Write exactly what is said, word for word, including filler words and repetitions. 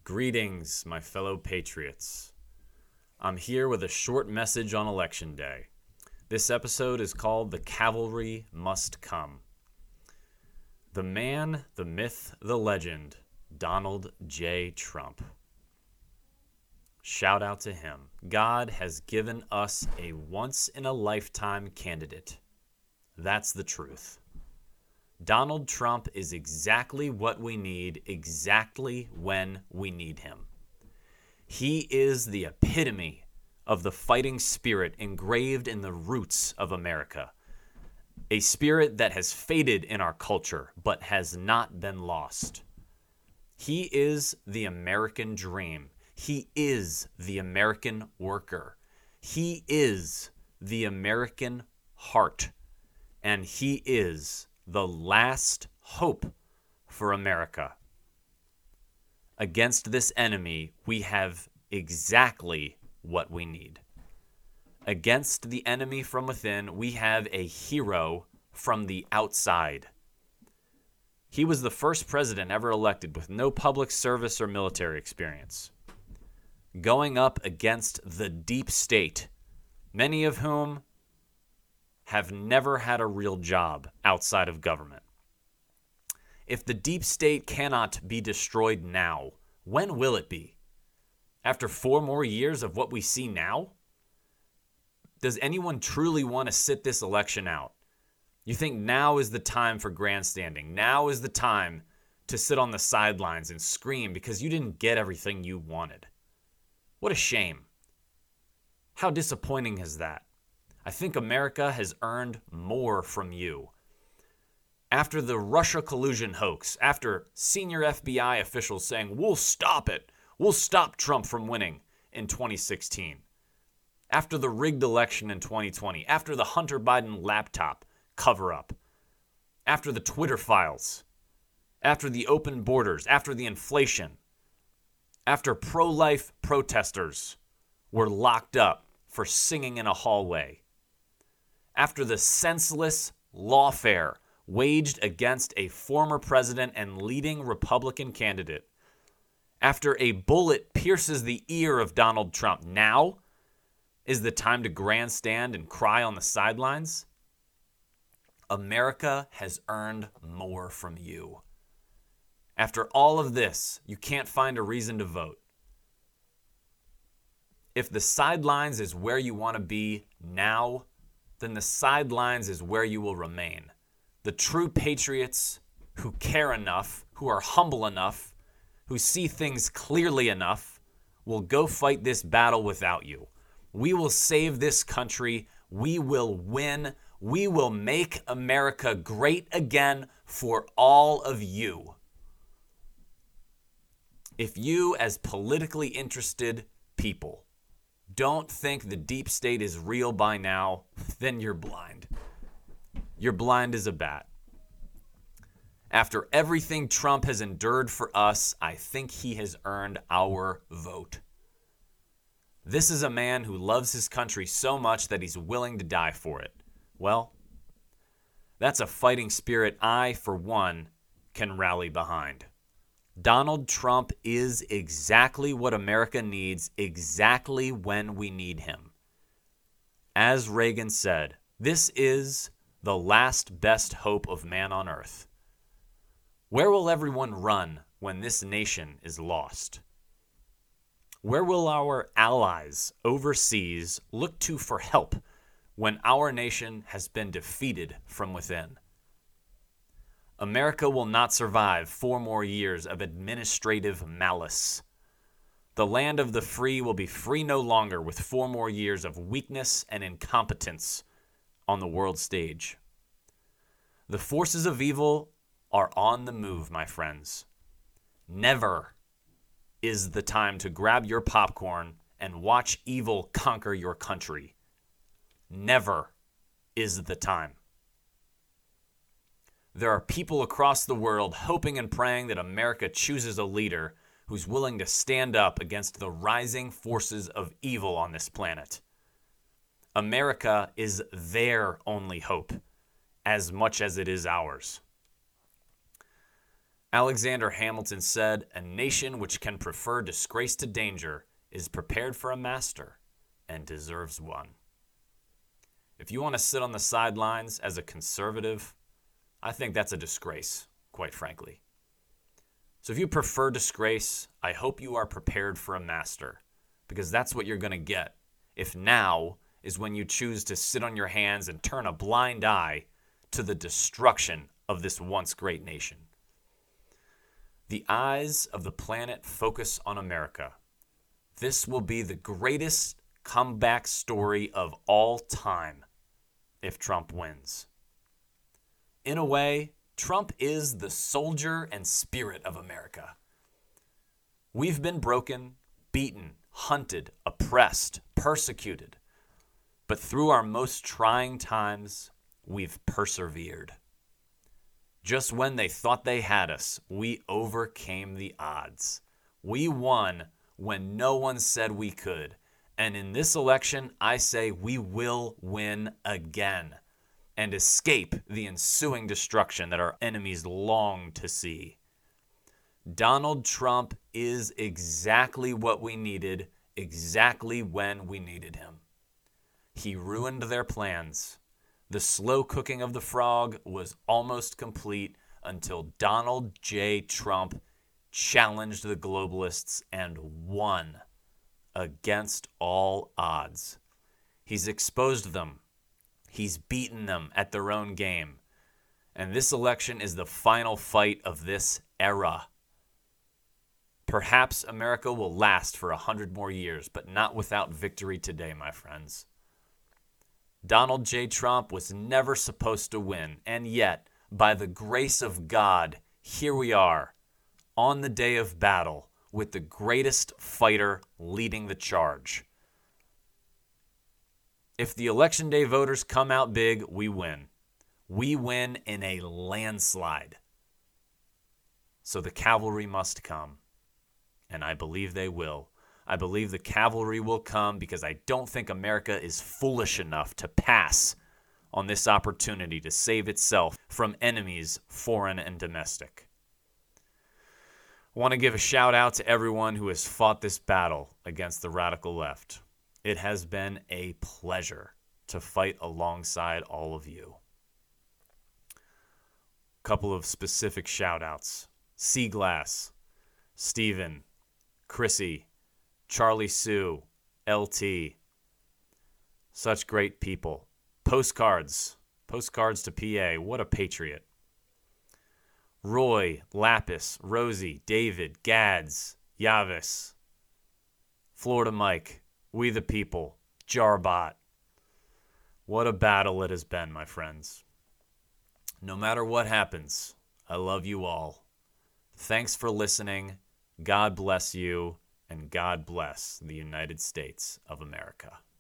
Greetings, my fellow patriots. I'm here with a short message on Election Day. This episode is called The Cavalry Must Come. The man, the myth, the legend, Donald J. Trump. Shout out to him. God has given us a once-in-a-lifetime candidate. That's the truth. Donald Trump is exactly what we need, exactly when we need him. He is the epitome of the fighting spirit engraved in the roots of America. A spirit that has faded in our culture, but has not been lost. He is the American dream. He is the American worker. He is the American heart. And he is the last hope for America. Against this enemy, we have exactly what we need. Against the enemy from within, we have a hero from the outside. He was the first president ever elected with no public service or military experience, going up against the deep state, many of whom have never had a real job outside of government. If the deep state cannot be destroyed now, when will it be? After four more years of what we see now? Does anyone truly want to sit this election out? You think now is the time for grandstanding? Now is the time to sit on the sidelines and scream because you didn't get everything you wanted? What a shame. How disappointing is that? I think America has earned more from you. After the Russia collusion hoax, after senior F B I officials saying, we'll stop it, we'll stop Trump from winning in twenty sixteen, after the rigged election in twenty twenty, after the Hunter Biden laptop cover-up, after the Twitter files, after the open borders, after the inflation, after pro-life protesters were locked up for singing in a hallway, after the senseless lawfare waged against a former president and leading Republican candidate, after a bullet pierces the ear of Donald Trump, now is the time to grandstand and cry on the sidelines? America has earned more from you. After all of this, you can't find a reason to vote. If the sidelines is where you want to be now, then the sidelines is where you will remain. The true patriots who care enough, who are humble enough, who see things clearly enough, will go fight this battle without you. We will save this country. We will win. We will make America great again for all of you. If you, as politically interested people, don't think the deep state is real by now, then you're blind. You're blind as a bat. After everything Trump has endured for us, I think he has earned our vote. This is a man who loves his country so much that he's willing to die for it. Well, that's a fighting spirit I, for one, can rally behind. Donald Trump is exactly what America needs, exactly when we need him. As Reagan said, this is the last best hope of man on earth. Where will everyone run when this nation is lost? Where will our allies overseas look to for help when our nation has been defeated from within? America will not survive four more years of administrative malice. The land of the free will be free no longer with four more years of weakness and incompetence on the world stage. The forces of evil are on the move, my friends. Never is the time to grab your popcorn and watch evil conquer your country. Never is the time. There are people across the world hoping and praying that America chooses a leader who's willing to stand up against the rising forces of evil on this planet. America is their only hope, as much as it is ours. Alexander Hamilton said, "A nation which can prefer disgrace to danger is prepared for a master and deserves one." If you want to sit on the sidelines as a conservative, I think that's a disgrace, quite frankly. So if you prefer disgrace, I hope you are prepared for a master, because that's what you're going to get if now is when you choose to sit on your hands and turn a blind eye to the destruction of this once great nation. The eyes of the planet focus on America. This will be the greatest comeback story of all time if Trump wins. In a way, Trump is the soldier and spirit of America. We've been broken, beaten, hunted, oppressed, persecuted. But through our most trying times, we've persevered. Just when they thought they had us, we overcame the odds. We won when no one said we could. And in this election, I say we will win again and escape the ensuing destruction that our enemies long to see. Donald Trump is exactly what we needed, exactly when we needed him. He ruined their plans. The slow cooking of the frog was almost complete until Donald J. Trump challenged the globalists and won against all odds. He's exposed them. He's beaten them at their own game. And this election is the final fight of this era. Perhaps America will last for a hundred more years, but not without victory today, my friends. Donald J. Trump was never supposed to win, and yet, by the grace of God, here we are, on the day of battle, with the greatest fighter leading the charge. If the election day voters come out big, we win. We win in a landslide. So the cavalry must come, and I believe they will. I believe the cavalry will come because I don't think America is foolish enough to pass on this opportunity to save itself from enemies, foreign and domestic. I want to give a shout out to everyone who has fought this battle against the radical left. It has been a pleasure to fight alongside all of you. A couple of specific shout outs. Seaglass, Steven, Chrissy, Charlie Sue, L T. Such great people. Postcards. Postcards to P A. What a patriot. Roy, Lapis, Rosie, David, Gads, Yavis, Florida Mike, We the People, Jarbot. What a battle it has been, my friends. No matter what happens, I love you all. Thanks for listening. God bless you, and God bless the United States of America.